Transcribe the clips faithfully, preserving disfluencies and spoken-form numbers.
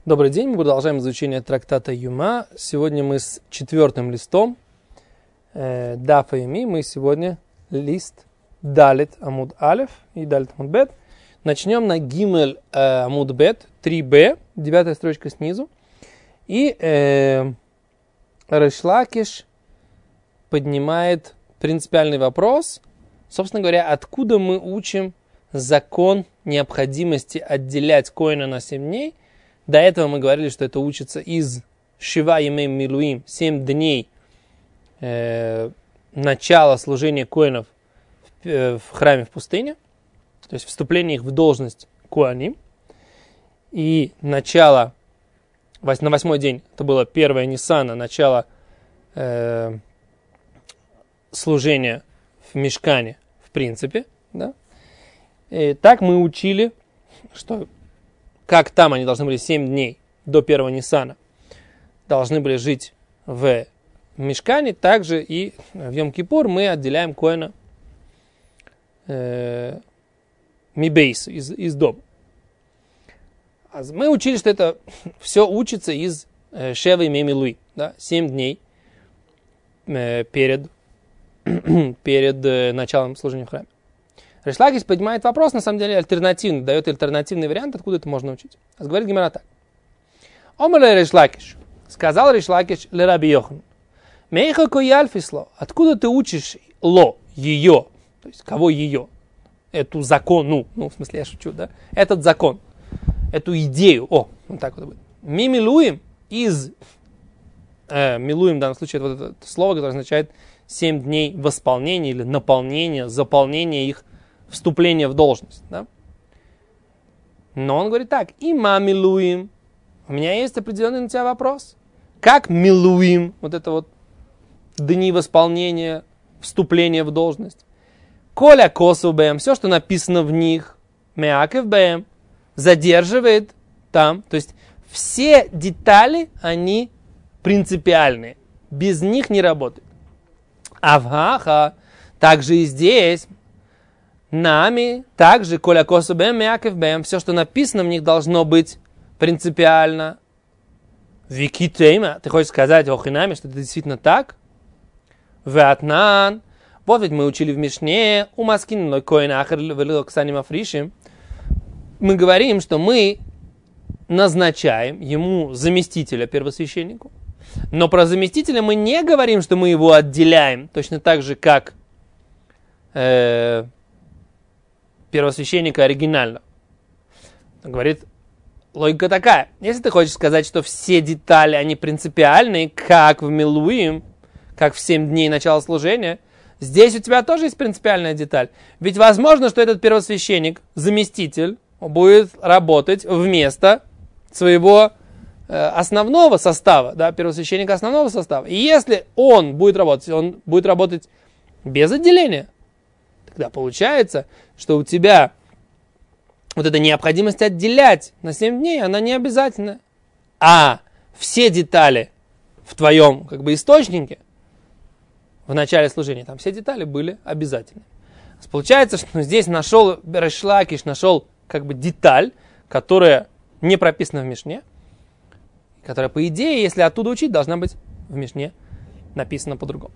Добрый день, мы продолжаем изучение трактата Юма. Сегодня мы с четвертым листом э, Дафа Юми. Мы сегодня лист Далит Амуд Алеф и Далит Амуд Бет. Начнем на Гимель э, Амуд Бет, три бэ, девятая строчка снизу. И э, Реш Лакиш поднимает принципиальный вопрос. Собственно говоря, откуда мы учим закон необходимости отделять коэна на семь дней. До этого мы говорили, что это учится из Шива Емей Милуим, семь дней э, начала служения коэнов в, э, в храме в пустыне, то есть вступление их в должность коаним. И начало, на восьмой день, это было первое Ниссана, начало э, служения в мишкане в принципе. Да? И так мы учили, что как там они должны были семь дней до первого Ниссана, должны были жить в мишкане, также и в Йом-Кипур мы отделяем коэна э, мибейс, из, из дома. Мы учили, что это все учится из э, Шева Емей Милуим, да, семь дней э, перед, перед э, началом служения в храме. Реш Лакиш поднимает вопрос, на самом деле, альтернативный, дает альтернативный вариант, откуда это можно учить. А говорит Гемара так. Омар Реш Лакиш, сказал Реш Лакиш ле Раби Йохан, мейха ко ялфисло, откуда ты учишь ло, ее, то есть кого ее, эту закону, ну, в смысле, я шучу, да, этот закон, эту идею, о, вот так вот будет. Ми милуем из, э, милуем в данном случае, это вот это слово, которое означает семь дней восполнения или наполнения, заполнения их, вступление в должность. Да? Но он говорит так, има милуим. У меня есть определенный на тебя вопрос. Как милуим, вот это вот дни восполнения, вступления в должность. Коля косу бэм, все, что написано в них, меакев бэм, задерживает там. То есть все детали, они принципиальные. Без них не работает. Авгаха, также и здесь, нами, также, коля косу бэм, меакев бэм, все, что написано в них, должно быть принципиально. Вики тейма, ты хочешь сказать, охинами, что это действительно так? Ватнан, вот ведь мы учили в Мишне, у маскин лой коэн ахер вело ксаним афришим. Мы говорим, что мы назначаем ему заместителя первосвященнику. Но про заместителя мы не говорим, что мы его отделяем, точно так же, как э, первосвященника оригинально. Он говорит, логика такая. Если ты хочешь сказать, что все детали, они принципиальные, как в Милуим, как в семь дней начала служения, здесь у тебя тоже есть принципиальная деталь. Ведь возможно, что этот первосвященник, заместитель, будет работать вместо своего основного состава, да, первосвященника основного состава. И если он будет работать, он будет работать без отделения, тогда получается, что у тебя вот эта необходимость отделять на семь дней, она не обязательна. А все детали в твоем как бы источнике, в начале служения, там все детали были обязательны. Получается, что здесь нашел Реш Лакиш, нашел как бы деталь, которая не прописана в Мишне, которая, по идее, если оттуда учить, должна быть в Мишне написана по-другому.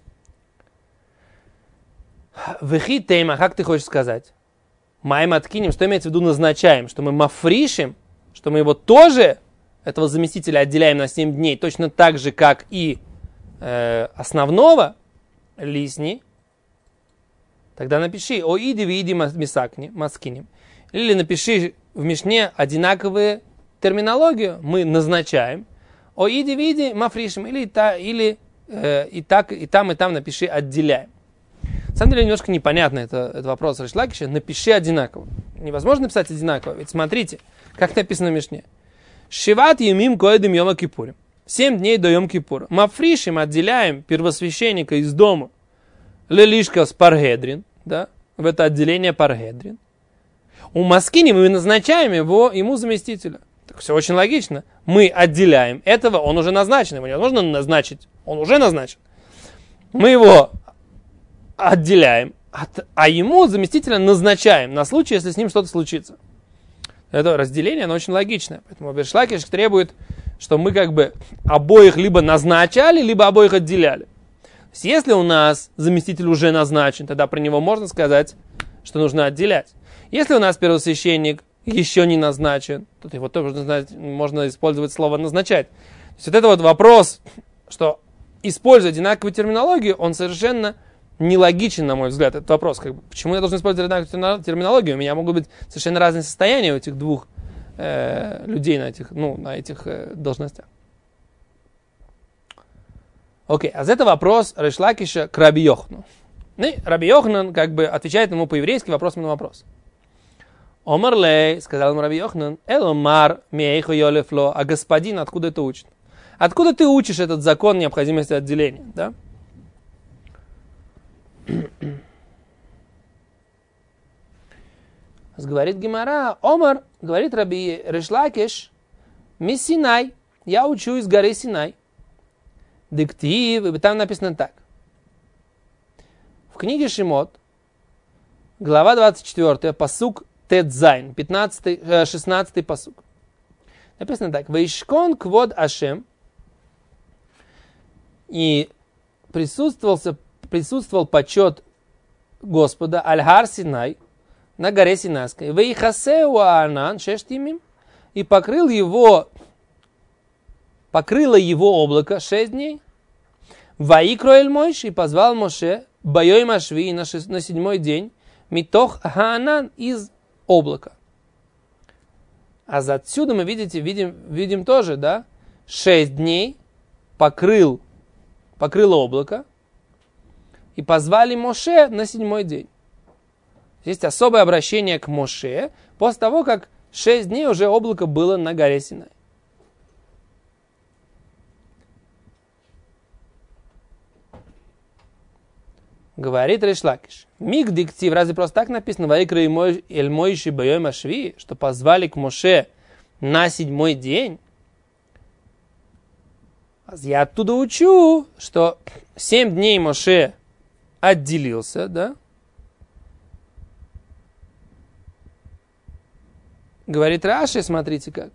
Вехи тейма, как ты хочешь сказать? Маем откинем, что имеется в виду назначаем? Что мы мафришим, что мы его тоже, этого заместителя, отделяем на семь дней, точно так же, как и э, основного лисни. Тогда напиши о иди види мисакни, маскинем. Или напиши в Мишне одинаковые терминологию, мы назначаем, о иди види мафришим, или, та, или э, и, так, и там, и там напиши отделяем. На самом деле немножко непонятно это, это вопрос Реш Лакиша, напиши одинаково. Невозможно написать одинаково, ведь смотрите, как написано в Мишне. Шиват емим коэдым йома кипурим. Семь дней до йом кипура. Мафришим отделяем первосвященника из дома. Лелишка с паргедрин, да, в это отделение паргедрин. У маскини мы назначаем его, ему заместителя. Так все очень логично. Мы отделяем этого, он уже назначен. Его невозможно назначить. Он уже назначен. Мы его отделяем, а ему заместителя назначаем на случай, если с ним что-то случится. Это разделение, оно очень логичное. Поэтому Рейш Лакиш требует, что мы как бы обоих либо назначали, либо обоих отделяли. То есть, если у нас заместитель уже назначен, тогда про него можно сказать, что нужно отделять. Если у нас первосвященник еще не назначен, то его тоже можно использовать слово «назначать». То есть, вот это вот вопрос, что используя одинаковую терминологию, он совершенно нелогичен, на мой взгляд, этот вопрос. Как бы, почему я должен использовать одинаковую терминологию? У меня могут быть совершенно разные состояния у этих двух э, людей на этих, ну, на этих э, должностях. Окей, а это вопрос Рейш Лакиша к Раби Йоханану. И Раби Йоханан как бы отвечает ему по-еврейски вопросом на вопрос. Омар лей, сказал ему Раби Йоханан, эломар мейхо йолефло, а господин откуда это учит? Откуда ты учишь этот закон необходимости отделения, да? Говорит Гемара, Омар, говорит Раби Рейш Лакиш, ми Синай, я учу из горы Синай. Диктив, и там написано так. В книге Шимот, глава двадцать четыре, пасук Тет-Зайн, пятнадцатый, шестнадцатый пасук. Написано так. Ваишкон квод Ашем, и присутствовался, присутствовал почет Господа Аль-Хар Синай, на горе Синайской. Ваихасеу Анан шештимим, и покрыл его, покрыло его облако шесть дней. Ваикроэль Мойш, и позвал Моше Байой Машви на, шест, на седьмой день Митох Хаанан из облака. А отсюда мы видите, видим, видим тоже, да, шесть дней покрыл, покрыло облако, и позвали Моше на седьмой день. Есть особое обращение к Моше после того, как шесть дней уже облако было на горе Синай. Говорит Рейш Лакиш. Миг диктив, разве просто так написано, Ваикра эль Мойши Байой Машви, что позвали к Моше на седьмой день? Я оттуда учу, что семь дней Моше отделился, да? Говорит Раши, смотрите как.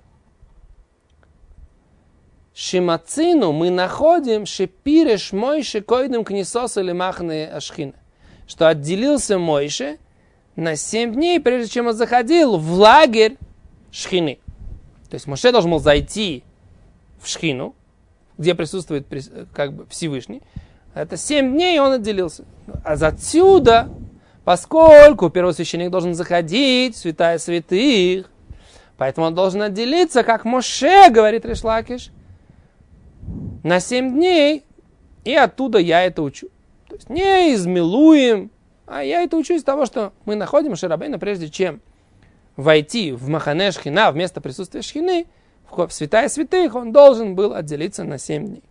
Шимацину мы находим шепиреш Мойше койдем книсос или махны ашхина. Что отделился Мойше на семь дней, прежде чем он заходил в лагерь шхины. То есть Моше должен был зайти в шхину, где присутствует как бы Всевышний. Это семь дней он отделился. А отсюда, поскольку первосвященник должен заходить в святая святых, поэтому он должен отделиться, как Моше, говорит Рейш Лакиш, на семь дней, и оттуда я это учу. То есть не из Милуим, а я это учу из того, что мы находим Моше Рабейну, прежде чем войти в Махане Шхина, вместо присутствия Шхины, в святая святых, он должен был отделиться на семь дней.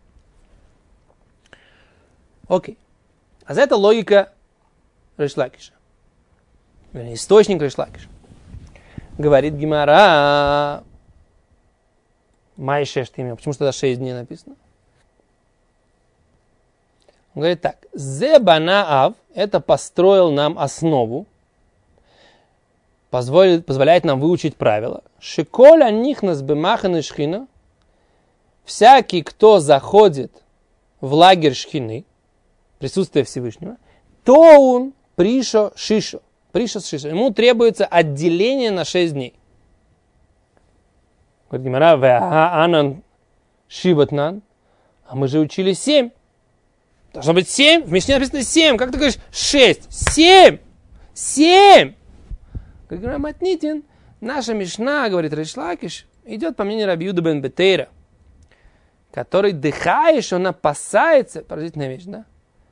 Окей. А за это логика Рейш Лакиша. Источник Рейш Лакиша. Говорит Гемара, Май шесть имя. Почему что тогда шесть дней написано? Он говорит так. Зе банаав, это построил нам основу, позволит, позволяет нам выучить правила. Шиколя нихнас бемахан и шхина. Всякий, кто заходит в лагерь шхины, присутствие Всевышнего, то он пришо шишо. Пришо шишо. Ему требуется отделение на шесть дней. Говорит Гемара, веа анан шибатнан. А мы же учили семь. Должно быть семь. В Мишне написано семь. Как ты говоришь шесть? Семь! Семь! Говорит Гемара, матнитин. Наша Мишна, говорит Рейш Лакиш, идет по мнению Раби Юда бен Бетейра, который дыхаешь, он опасается. Поразительная вещь, да?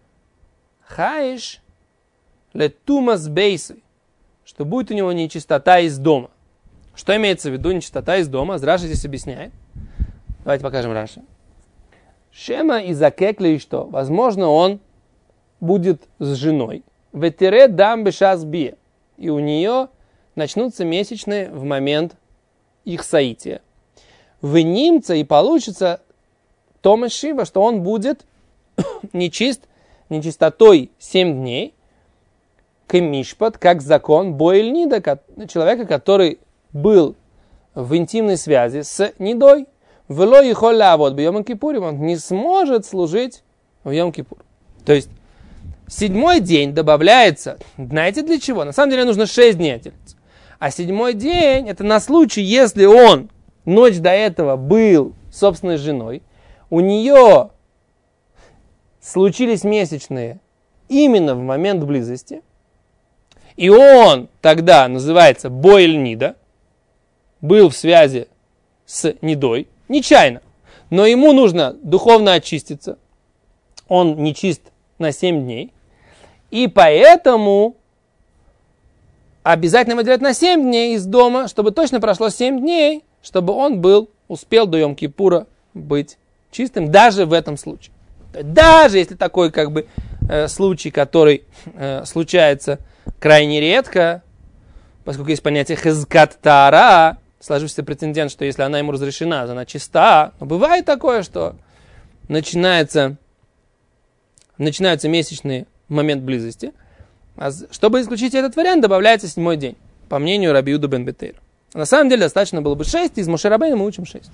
Хаиш летумас бейсы, что будет у него нечистота из дома. Что имеется в виду нечистота из дома? Раши здесь объясняет. Давайте покажем Раши. Шема и закекли, что, возможно, он будет с женой. Ветере дам бешас бие. И у нее начнутся месячные в момент их соития. В немца и получится Тома Шива, что он будет нечист, нечистотой семь дней, кемишпат, как закон, боэльнида, человека, который был в интимной связи с недой, вело и холля, вот бы Йом Кипурим, он не сможет служить в Йом Кипур. То есть, седьмой день добавляется, знаете для чего? На самом деле нужно шесть дней отделиться. А седьмой день, это на случай, если он ночь до этого был собственной женой, у нее случились месячные именно в момент близости, и он тогда называется бойль нида, был в связи с недой, нечаянно, но ему нужно духовно очиститься, он не чист на семь дней, и поэтому обязательно выделять на семь дней из дома, чтобы точно прошло семь дней, чтобы он был, успел до Йом-Кипура быть чистым, даже в этом случае. Даже если такой как бы э, случай, который э, случается крайне редко, поскольку есть понятие хезкат таара, сложившийся прецедент, что если она ему разрешена, она чиста, но бывает такое, что начинается, начинаются месячные в момент близости. А чтобы исключить этот вариант, добавляется седьмой день, по мнению Раби Юда бен Бетейра. На самом деле достаточно было бы шесть, из Моше Рабейну мы учим шесть.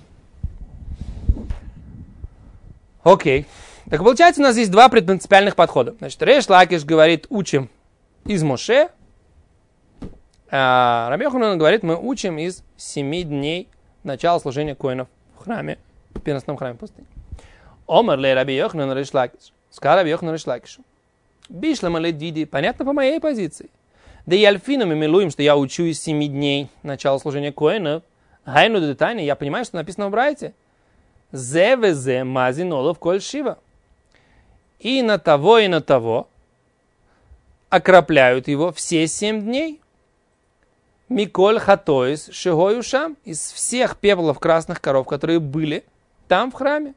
Окей. Так получается, у нас есть два принципиальных подхода. Значит, Рейш Лакиш говорит, учим из Моше, а Раби Йоханан говорит, мы учим из семи дней начала служения коэнов в храме, в переносном храме пустыни. Омар ле Раби Йоханан Рейш Лакиш. Сказал Раби Йоханан Рейш Лакишу. Бишлама ле диди. Понятно по моей позиции. Да и альфину мы милуем, что я учу из семи дней начала служения коэнов. Гайну детайне, я понимаю, что написано в Брайте. Зе везе мазин олов коль шива. И на того, и на того окропляют его все семь дней. Миколь хатоис шигой ушам. Из всех пеплов красных коров, которые были там в храме.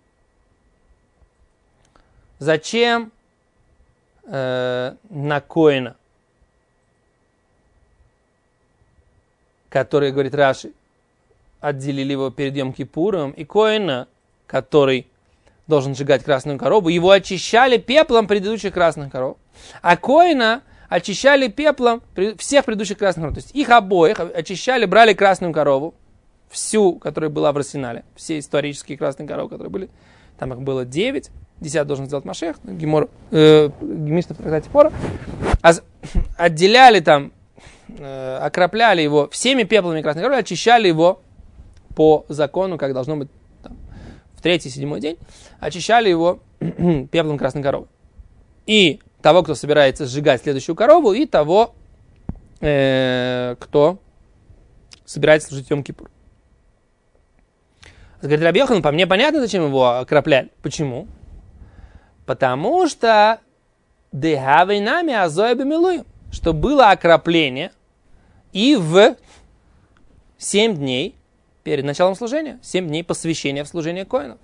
Зачем э, на коэна, который, говорит Раши, отделили его перед Йом-Кипуром, и коэна, который должен сжигать красную корову, его очищали пеплом предыдущих красных коров. А коэна очищали пеплом всех предыдущих красных коров. То есть их обоих очищали, брали красную корову, всю, которая была в арсенале, все исторические красные коровы, которые были, там их было девять, десять должен сделать Машех, Гемор, э, Гемишна в трактате Пора, а отделяли там, э, окропляли его всеми пеплами красной коровы, очищали его по закону, как должно быть там, в третий, седьмой день, очищали его пеплом красной коровы. И того, кто собирается сжигать следующую корову, и того, э, кто собирается служить Йом-Кипур. Говорит Раби Йоханан, по мне понятно, зачем его окропляли. Почему? Потому что нами что было окропление и в семь дней перед началом служения, семь дней посвящения в служение коэнов.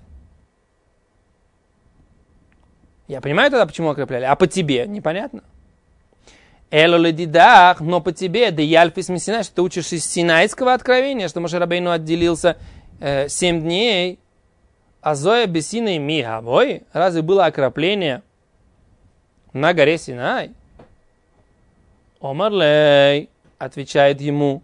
Я понимаю тогда, почему окропляли. А по тебе непонятно. Эло ледидах, но по тебе, да яльфис мисинай, что ты учишь из Синайского откровения, что Моше Рабейну отделился э, семь дней. А Зоя бесиной мигавой, разве было окропление на горе Синай? Омарлей, отвечает ему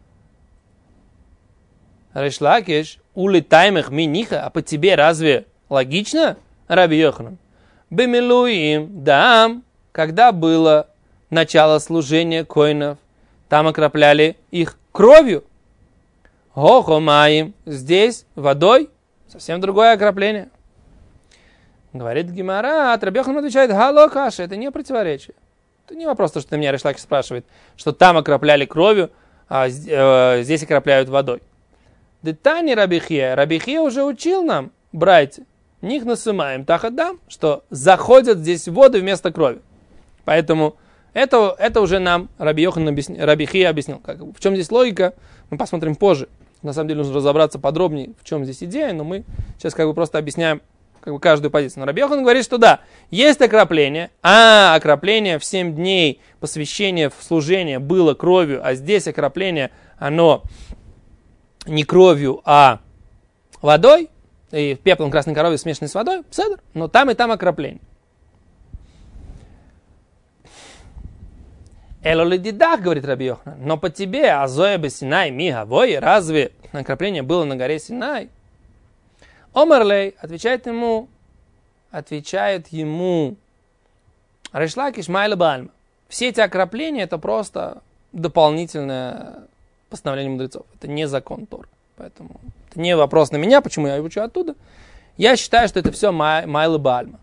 Рейш Лакиш, улетаймых миниха, а по тебе разве логично, Раби Йоханан? Бемилуим, да, когда было начало служения коэнов, там окропляли их кровью. Гохомаим, здесь водой, совсем другое окропление. Говорит Гемара, а Раби Йоханан отвечает, гало каша, это не противоречие. Это не вопрос, что ты меня, Рейш Лакиш, спрашивает, что там окропляли кровью, а э, здесь окропляют водой. Детани Раби Хия, Раби Хия уже учил нам, братья, них насымаем тахадам, что заходят здесь воды вместо крови. Поэтому это, это уже нам Раби Йоханан объяснил, Раби Хия объяснил. Как, в чем здесь логика, мы посмотрим позже. На самом деле нужно разобраться подробнее, в чем здесь идея, но мы сейчас как бы просто объясняем как бы каждую позицию. Но Раби Йоханан говорит, что да, есть окропление, а окропление в семь дней посвящения в служение было кровью, а здесь окропление, оно не кровью, а водой, и пеплом красной коровы смешанной с водой, седр, но там и там окропление. Элоли дидах, говорит Раби Йоханан, но по тебе, азоя бы Синай мигавой, разве окропление было на горе Синай? Омарлей отвечает ему, отвечает ему Рейш Лакиш майла бальма. Все эти окропления это просто дополнительное постановление мудрецов. Это не закон Торы. Поэтому это не вопрос на меня, почему я учу оттуда. Я считаю, что это все май, майла бальма.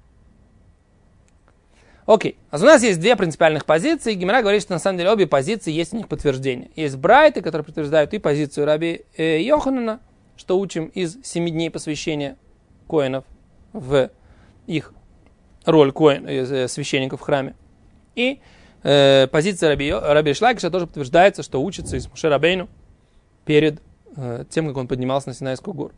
Окей, а у нас есть две принципиальных позиции. Гемара говорит, что на самом деле обе позиции есть у них подтверждение. Есть брайты, которые подтверждают и позицию Раби э, Йоханана, что учим из семи дней посвящения коэнов в их роль коэн, э, священников в храме. И э, позиция Раби, Раби Шлакиша тоже подтверждается, что учится из Моше Рабейну перед э, тем, как он поднимался на Синайскую гору.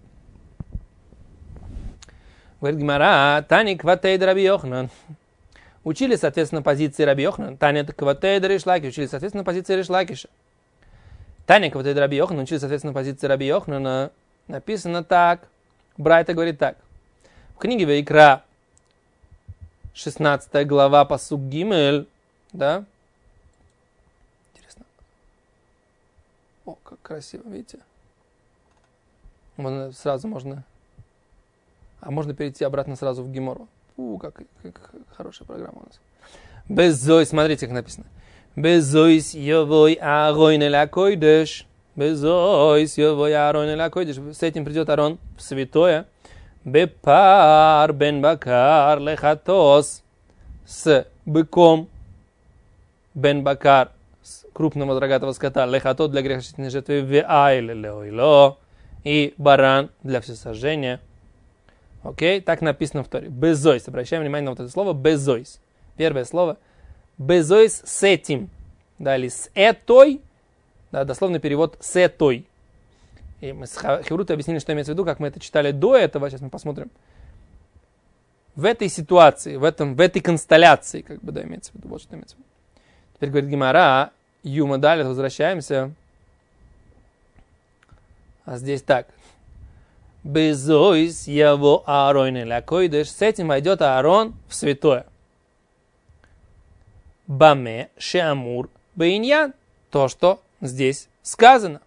Говорит Гемара, Таник ватейд Раби Йоханан. Учили, соответственно, позиции Раби Йоханана. Таня Кватейда Рейш Лакиш. Учили, соответственно, позиции Рейш Лакиша. Таня Кватейда Раби Йоханана. Учили, соответственно, позиции Раби Йоханана. Написано так. Брайта говорит так. В книге Вайкра, шестнадцатая глава, пасук Гимель. Да? Интересно. О, как красиво, видите? Можно, сразу можно... А можно перейти обратно сразу в Гемору. У, как, как хорошая программа у нас. Безой, смотрите, как написано. Безойс йовой Аарон эль акойдеш. Безойс йовой Аарон эль акойдеш. С этим придет Аарон в святое. Бепар бен бакар лехатос. С быком. Бен бакар. С крупного рогатого скота. Лехатот для грехочистительной жертвы. Веайле леойло. И баран для всесожжения. Окей, так написано в Торе. Безойс. Обращаем внимание на вот это слово. Безойс. Первое слово. Безойс с этим. Да, или с этой. Да, дословный перевод с этой. И мы с Хеврутой объяснили, что имеется в виду, как мы это читали до этого. Сейчас мы посмотрим. В этой ситуации, в, этом, в этой констелляции, как бы, да, имеется в виду. Вот что имеется в виду. Теперь говорит Гемара. Юма далее, возвращаемся. А здесь так. Безойс яво Аарон эль акойдеш. С этим войдет Аарон в святое. Баме шеамур бейньян. То, что здесь сказано.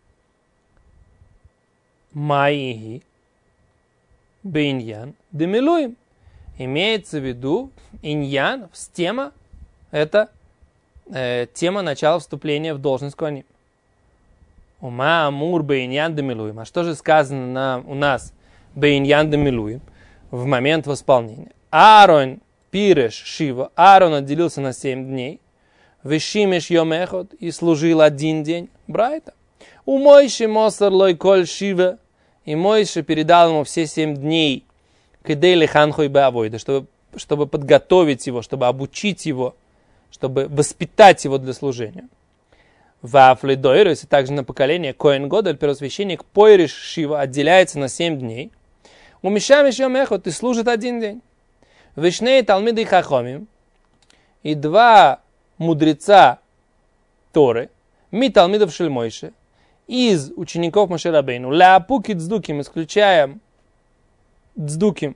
Маиги бейньян демилуем. Имеется в виду иньян, тема, это э, тема начала вступления в должность коаним. Ума амур бейньян демилуем. А что же сказано на, у нас бейньян демилуем в момент восполнения? Аарон пиреш шива. Аарон отделился на семь дней. Вешимеш йомехот. И служил один день. Брайта. У Мойши мосар лой коль шива. И Мойши передал ему все семь дней. Кедели ханхой беавойда. Чтобы, чтобы подготовить его, чтобы обучить его, чтобы воспитать его для служения. Вафли дойрус, и также на поколение Коэн Годель, первосвященник, Пойриш Шива, отделяется на семь дней. У Мишамиш Йомехот, и служит один день. Вишней Талмиды Хахомим, и два мудреца Торы, ми Талмидов Шельмойше, из учеников Моше Рабейну, Ляпуки Цдуким, исключаем Цдуким,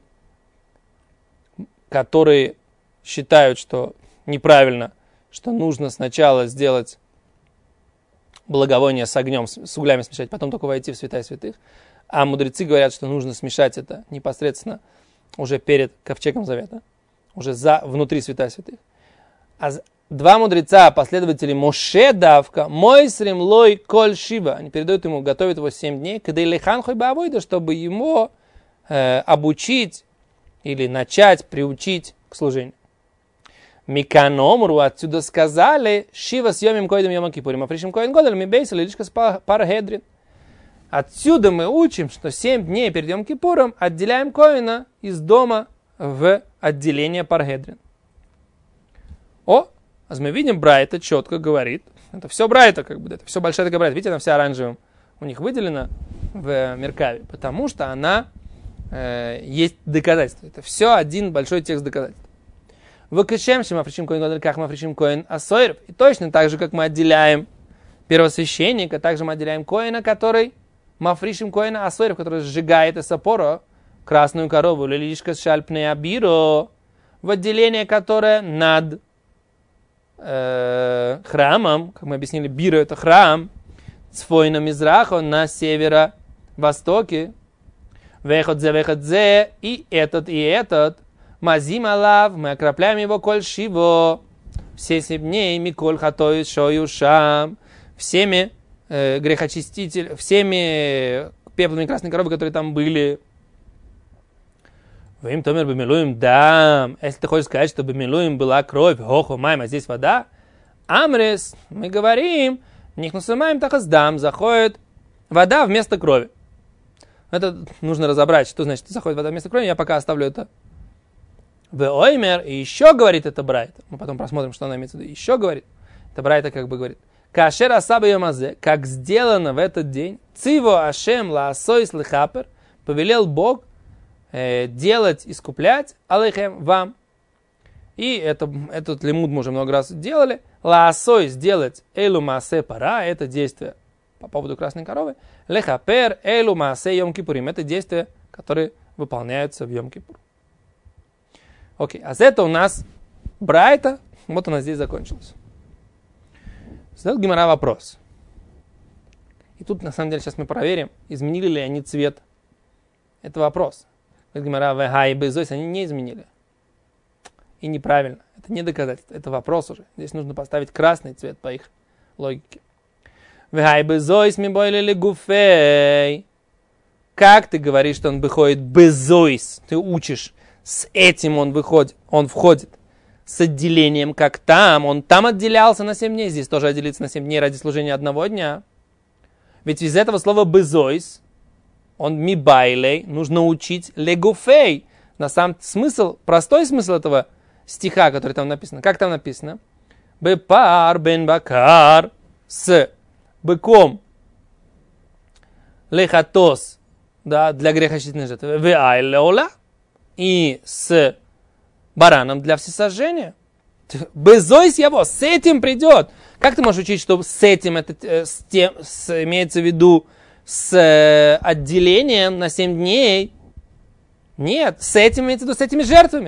которые считают, что неправильно, что нужно сначала сделать благовоние с огнем, с углями смешать, потом только войти в святая святых. А мудрецы говорят, что нужно смешать это непосредственно уже перед ковчегом завета, уже за, внутри святая святых. А два мудреца, последователи Моше Давка, Мойсрим Лой Коль Шива, они передают ему, готовят его семь дней, когда Илихан Хой Баавойда, чтобы его э, обучить или начать, приучить к служению. Миканомру отсюда сказали, Шива с Йомим Койдом Йома Кипурим, Афришим Коэн Годель, Мибейсал, Илишкас Парахедрин. Отсюда мы учим, что семь дней перед Йом Кипуром отделяем Коэна из дома в отделение Парахедрин. О, а мы видим, Брайта четко говорит, это все Брайта, как бы, это все большая такая Брайта, видите, она вся оранжевым у них выделена в Меркаве, потому что она, э, есть доказательство. Это все один большой текст доказательств. Выкашемшим Афришим Коэн Годель, как мы Афришим Коэн Асойров. И точно так же, как мы отделяем первосвященника, также мы отделяем Коэна, который Мафришим Коэна Асойров, который сжигает эсапоро, красную корову, лилишка шальпне абиро, в отделение, которое над э, храмом, как мы объяснили, Бира это храм, Цфойна Мизраха на северо-востоке, Веходзе, Веходзе, и этот, и этот, Мазим Алав, мы окропляем его коль шиво, все семь дней, Миколь Хатою Шоюшам, всеми э, грехочиститель, всеми пеплами красной коровы, которые там были. Вы им томер бемилуем дам. Если ты хочешь сказать, что бемилуем была кровь, хохо, майм, а здесь вода, амрес, мы говорим, нихнусамаем тахас дам, заходит вода вместо крови. Это нужно разобрать, что значит заходит вода вместо крови, я пока оставлю это. В оймер, и еще говорит это Брайта. Мы потом просмотрим, что она имеется в виду. Еще говорит. Это Брайта как бы говорит. Кашер асаба йомазе, как сделано в этот день, циво ашем лаасойс лихапер, повелел Бог э, делать, искуплять алейхем вам. И это, этот лимуд мы уже много раз делали. Лаасой сделать эйлу маасе пара, это действие по поводу красной коровы. Лехапер эйлу маасе йом кипурим, это действия, которые выполняются в йом кипур. Окей, а это у нас Брайта, вот она здесь закончилась. Задает Гемара вопрос. И тут, на самом деле, сейчас мы проверим, изменили ли они цвет. Это вопрос. Задает Гемара, вэха и безойс, они не изменили. И неправильно. Это не доказательство, это вопрос уже. Здесь нужно поставить красный цвет по их логике. Вэха и безойс ми бойли ли гуфей. Как ты говоришь, что он выходит безойс? Ты учишь. С этим он выходит, он входит с отделением, как там. Он там отделялся на семь дней, здесь тоже отделится на семь дней ради служения одного дня. Ведь из этого слова безойс, он мибайлей, нужно учить легуфей. На самом смысл, простой смысл этого стиха, который там написано. Как там написано? Бепар бен бакар, с быком лехатос, да, для грехочистительной жертвы. Веайлеола. И с бараном для всесожжения. Безойс его, с этим придет. Как ты можешь учить, что с этим, это, с тем, с, имеется в виду с э, отделением на семь дней? Нет, с этим имеется в виду с этими жертвами.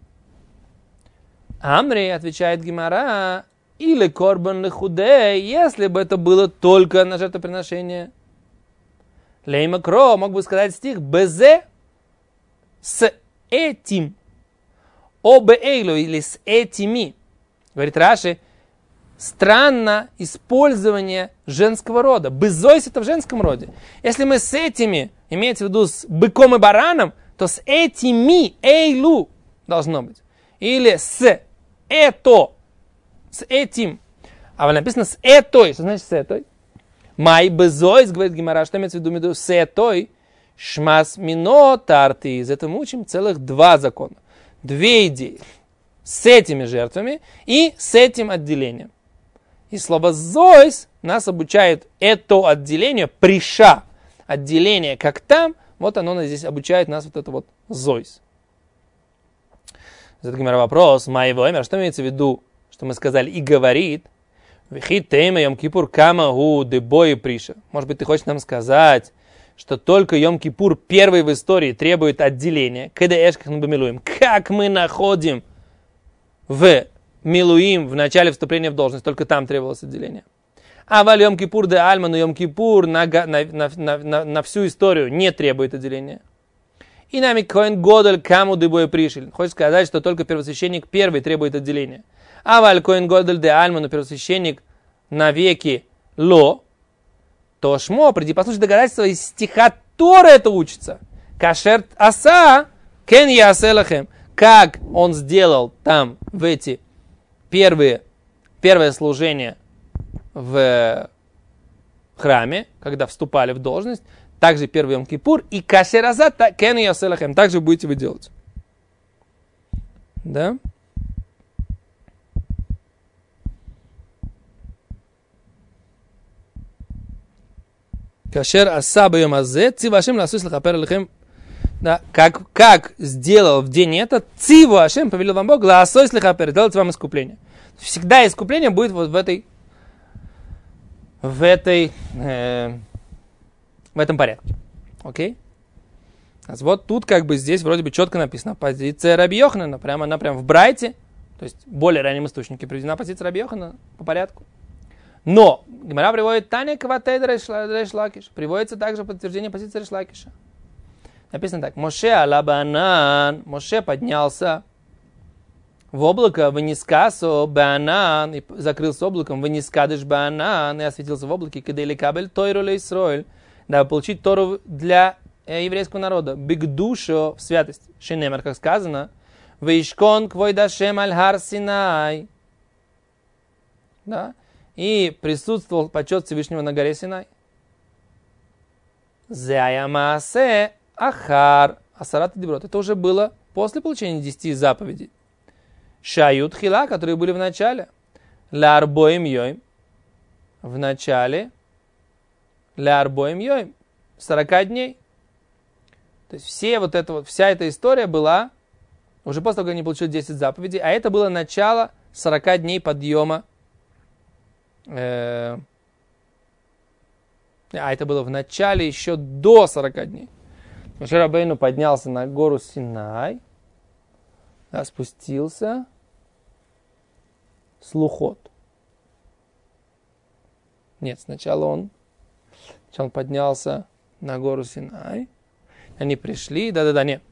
Амри, отвечает Гемара, или корбан лехудей, если бы это было только на жертвоприношение. Лейма кро, мог бы сказать стих, безе, с этим, обеэйлу или с этими. Говорит Раши, странно использование женского рода. Безойс это в женском роде. Если мы с этими, имеется в виду с быком и бараном, то с этими, эйлу должно быть. Или с это, с этим. А написано с этой. Что значит с этой? Май безойс, говорит Гемара, что имеется в виду с этой? Шмас мино тарты. Из этого мы учим целых два закона. Две идеи. С этими жертвами и с этим отделением. И слово зойс нас обучает это отделение, приша. Отделение, как там, вот оно здесь обучает нас вот это вот зойс. Задает Гемара вопрос, моего имя, что имеется в виду, что мы сказали и говорит, вихит тейма йом кипур кама гу дебой приша. Может быть, ты хочешь нам сказать, что только Йом-Кипур первый в истории требует отделения. Как мы находим в Милуим в начале вступления в должность, только там требовалось отделение. А валь Йом-Кипур де Альма, но Йом-Кипур на, на, на, на, на всю историю не требует отделения. И нами Коэн Годель каму дебой пришель. Хочешь сказать, что только первосвященник первый требует отделения. А валь Коэн Годель де Альма, но первосвященник навеки ло. То шмо, приди послушать доказательства из стиха Торы это учится. Кашер аса, кен яселахем. Как он сделал там в эти первые, первое служение в храме, когда вступали в должность, также первый Йом-Кипур, и кашер аса, кен яселахем. Также будете вы делать. Да? Кашер асаба йомазе, цива Ашем ласус лахапер алейхем. Да, как, как сделал в день этот, циву Ашем, повелел вам Бог, ласус лахапер, делать вам искупление. Всегда искупление будет вот в этой, в этой, э, в этом порядке. Окей? Вот тут как бы здесь вроде бы четко написано позиция Раби Йоханана, прямо она прям в Брайте, То есть в более раннем источнике приведена позиция Раби Йоханана по порядку. Но Гемара приводит Таня Кватейд Рейш Лакиш. Приводится также подтверждение позиции Рейш Лакиша. Написано так. Моше алабанан. Моше поднялся в облако, вынискасо банан, и закрылся облаком, вынискадыш банан, и осветился в облаке, кедели кабель тойру лейсроэль, дабы получить Тору для э, еврейского народа. Бигдушо, в святость. Шинемар, как сказано, вейшкон квойдашем аль-хар Синай. Да. И присутствовал почет Всевышнего на горе Синай. Зяямасе ахар асарат деброд. Это уже было после получения десяти заповедей. Шают хила, которые были в начале. Лярбоим йоим. В начале. Лярбоим йоим. сорока дней. То есть все вот это вот, вся эта история была уже после того, как они получили десять заповедей. А это было начало сорока дней подъема. Э, а это было в начале еще до сорока дней. Моше Рабейну поднялся на гору Синай. Да, спустился с Лухот. Нет, сначала он, сначала он поднялся на гору Синай. Они пришли, да-да-да, нет.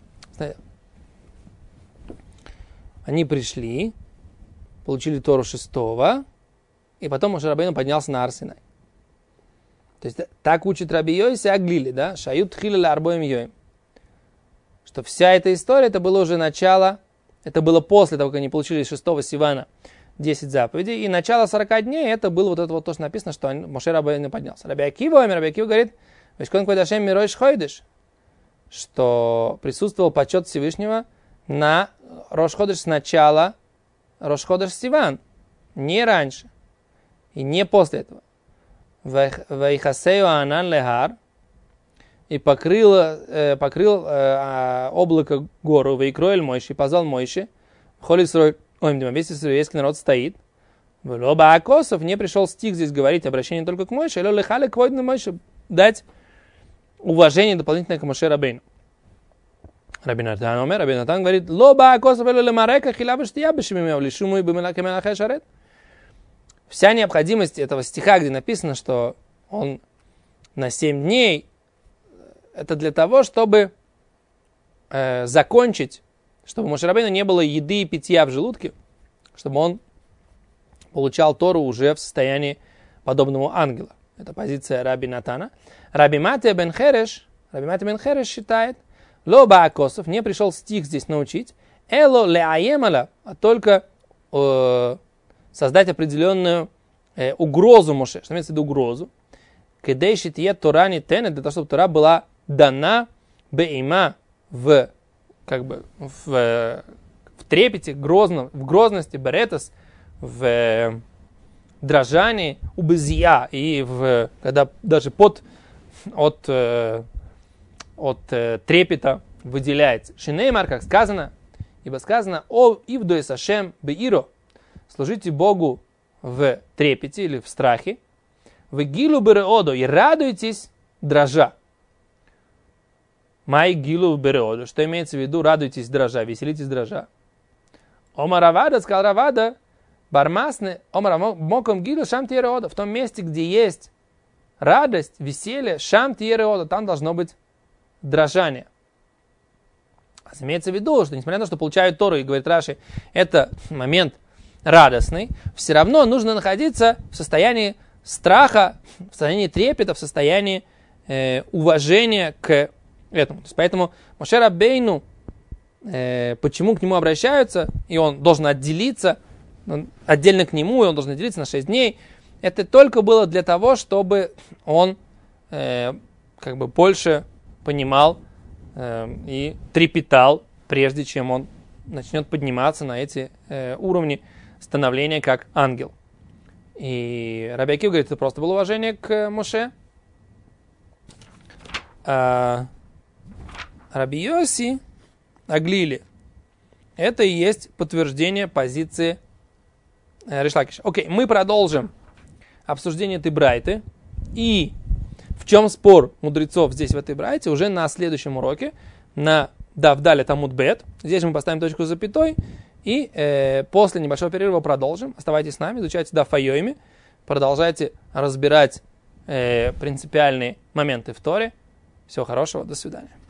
Они пришли, получили Тору шестого, и потом Моше Рабейну поднялся на Ар-Синай. То есть так учит Раби Йоси Аглили, да? Шают хиле арбоим йоим. Что вся эта история, это было уже начало. Это было после того, как они получили шестого Сивана десять заповедей. И начало сорока дней, это было вот это вот то, что написано, что Моше Рабейну поднялся. Раби Акива, Раби Акива говорит, что присутствовал почет Всевышнего на Рош Ходеш сначала, Рош Ходеш Сиван, не раньше и не после этого. Вайхасею анан лехар, и покрыл, э, покрыл э, облако гору, вейкроэль Мойши, и позвал Мойши, холисрой, ой, весь еврейский народ стоит. Лоба Акосов, не пришел стих здесь говорить, обращение только к Мойше, ло лехали квойдну Мойше, дать уважение дополнительное к Моше Рабейну. Раби Натан омер, Раби Натан говорит, лоба Акосов, ло лемарека, хилабыштия бешимимев, лишуму и бемелакемелахэ шарет. Вся необходимость этого стиха, где написано, что он на семь дней, это для того, чтобы э, закончить, чтобы у Моше Рабейну не было еды и питья в желудке, чтобы он получал Тору уже в состоянии подобному ангела. Это позиция Раби Натана. Раби Матия бен Хереш, Раби Матия бен Хереш считает, ло баакосов, не пришел стих здесь научить, эло леаемала, а только э, создать определенную э, угрозу Моше. Что имеется в виду угрозу? Кедейшит е Тора не тенет, для того, чтобы Тора была дана бейма в, как бы, в, в трепете, грозно, в грозности, беретас, в дрожании, у безия, и в, когда даже под, от, от трепета выделяется. Шинеймар, как сказано, ибо сказано, о ивдуэ сашем беиро, служите Богу в трепете или в страхе, в гилу береоду, и радуйтесь дрожа. Май гилу береоду, что имеется в виду, радуйтесь дрожа, веселитесь дрожа. Омар Равада, сказал Равада, бармасны, омар моком гилу шам тиереода, в том месте, где есть радость, веселье, шам тиереода, там должно быть дрожание. А имеется в виду, что несмотря на то, что получают Тору, и говорит Раши, это момент радостный, все равно нужно находиться в состоянии страха, в состоянии трепета, в состоянии э, уважения к этому. То есть, поэтому Моше Рабейну, э, почему к нему обращаются, и он должен отделиться, он отдельно к нему, и он должен отделиться на шесть дней, это только было для того, чтобы он э, как бы больше понимал э, и трепетал, прежде чем он начнет подниматься на эти э, уровни становления как ангел. И Раби Акива говорит, это просто было уважение к Моше. А Раби Йоси Аглили, это и есть подтверждение позиции Рейш Лакиша. Окей, мы продолжим обсуждение этой брайты. И в чем спор мудрецов здесь в этой брайте уже на следующем уроке, на Давдале Тамуд Бет. Здесь мы поставим точку с запятой И э, после небольшого перерыва продолжим. Оставайтесь с нами, изучайте Даф Йоми, продолжайте разбирать э, принципиальные моменты в Торе. Всего хорошего, до свидания.